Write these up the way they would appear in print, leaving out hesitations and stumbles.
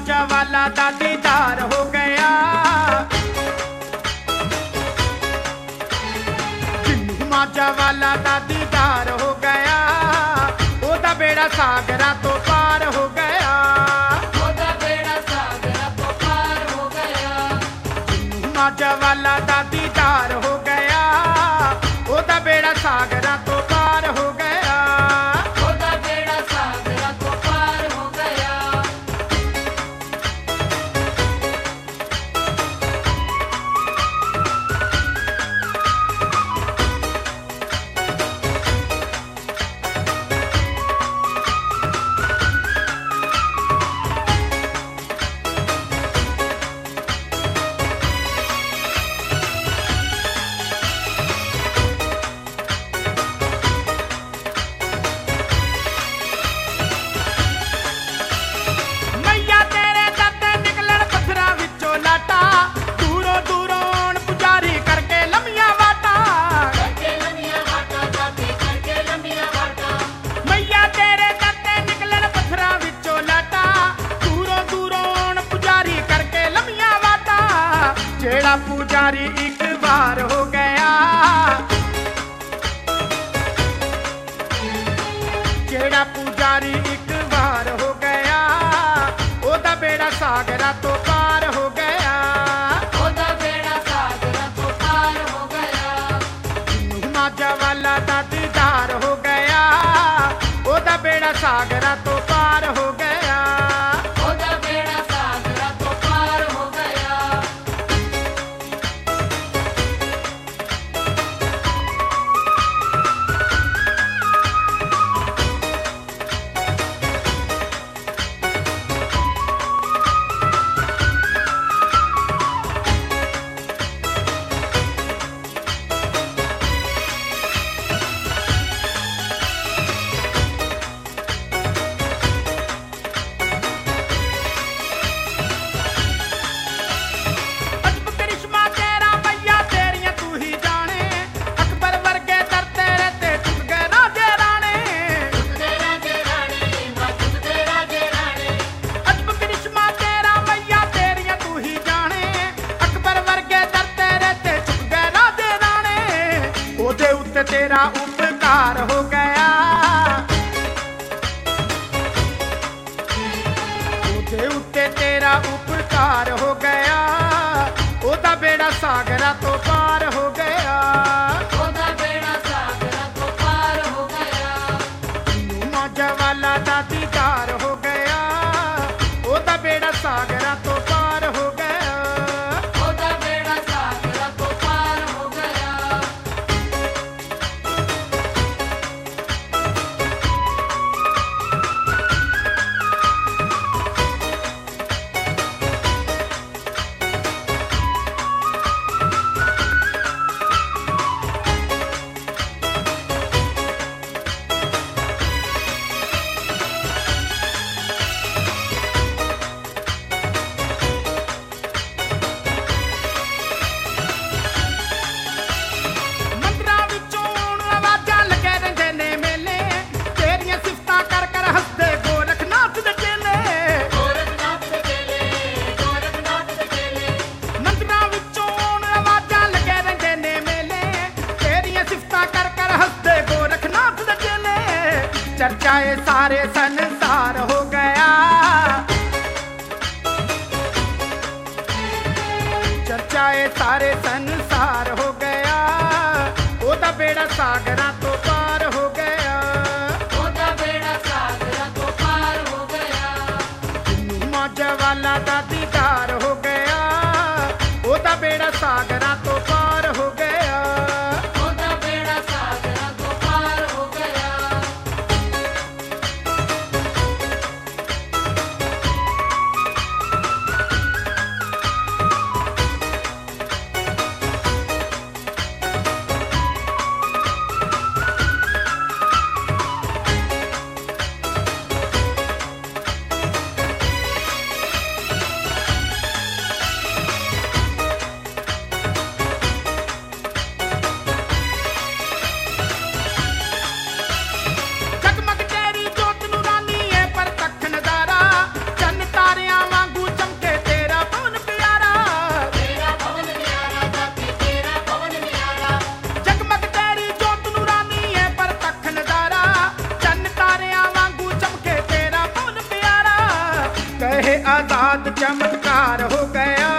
मांझा वाला दा दीदार हो गया। जिन्नू मांझा वाला दा दीदार हो गया, ओदा बेड़ा सागरा तो पार हो गया। ओदा बेड़ा सागरा तो पार हो गया। जिन्नू मांझा वाला दा दीदार हो गया, ओदा बेड़ा सागरा तो पार हो गया। ओदा बेड़ा सागरा तो पार हो गया। मैया तेरे दत्ते निकलण पत्थरां विचों लाटा, दूरों दूरों आउण पुजारी करके लंमियां वाटा। करके लंबिया वाटा जाते करके लंबिया वाटा। मैया तेरे दत्ते निकलण पत्थरां विचों लाटा, दूरों दूरों आउण पुजारी करके लंमियां वाटा। जेड़ा पुजारी एक बार हो गया, जेड़ा पुजारी एक बार हो गया, ओदा बेड़ा सागरा तो पार हो गया। ओदा बेड़ा सागरा तो पार हो गया। जिन्नू मांझा वाला दा दीदार हो गया, ओदा बेड़ा सागरा तो पार हो गया। ओदा बेड़ा सागरा तो पार हो गया। अजब करिश्मा तेरा मैया तेरियां तू ही जाने, अकबर वर्गे दर तेरे ते चुक गए राजे राणे। तुझे राजे राणे मां तुझे राजे राणे। अजब करिश्मा तेरा मैया तेरियां तू ही जाने, अकबर वर्गे दर तेरे ते चुक गए राजे राणे। ओदे उत्ते तेरा उपकार हो गया, ओदे उत्ते तेरा उपकार हो गया, ओदा बेड़ा सागरा तो पार हो गया। ओदा बेड़ा सागरा तो पार हो गया। जिन्नू मांझा वाला दा दीदार हो गया, ओदा बेड़ा सागरा तो पार हो गया। ओदा बेड़ा सागरा तो पार हो गया। ਮੰਦਰਾਂ ਵਿੱਚੋਂ ਆਉਣ ਆਵਾਜ਼ਾਂ ਲੱਗੇ ਰਹਿੰਦੇ ਨੇ ਮੇਲੇ, ਤੇਰੀਆਂ ਸਿਫਤਾਂ ਕਰ ਕਰ ਹੱਸਦੇ ਗੋਰਖਨਾਥ ਦੇ ਚੇਲੇ। गोरखनाथ के चेले गोरखनाथ के चेले। ਮੰਦਰਾਂ ਵਿੱਚੋਂ ਆਉਣ ਆਵਾਜ਼ਾਂ ਲੱਗੇ ਰਹਿੰਦੇ ਨੇ ਮੇਲੇ, ਤੇਰੀਆਂ ਸਿਫਤਾਂ ਕਰ ਕਰ ਹੱਸਦੇ ਗੋਰਖਨਾਥ ਦੇ ਚੇਲੇ। ਚਰਚਾ ਇਹ ਸਾਰੇ ਸੰਸਾਰ ਹੋ ਗਿਆ, चर्चा ये सारे संसार हो गया, ओदा बेड़ा सागरा तो पार हो गया। ओदा बेड़ा सागरा तो पार हो गया। जिन्नू मांझा वाला दा दीदार हो गया, ओदा बेड़ा सागरा तो पार हो गया। ओदा बेड़ा सागरा तो पार हो गया। आजाद चमत्कार हो गया।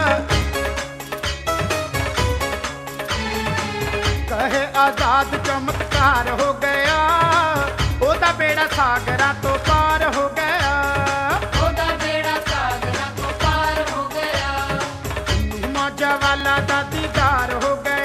कहे आजाद चमत्कार हो गया, ओदा बेड़ा सागरां तो पार हो गया। ओदा बेड़ा सागरां तो पार हो गया। मौजा वाला दा दीदार हो गया।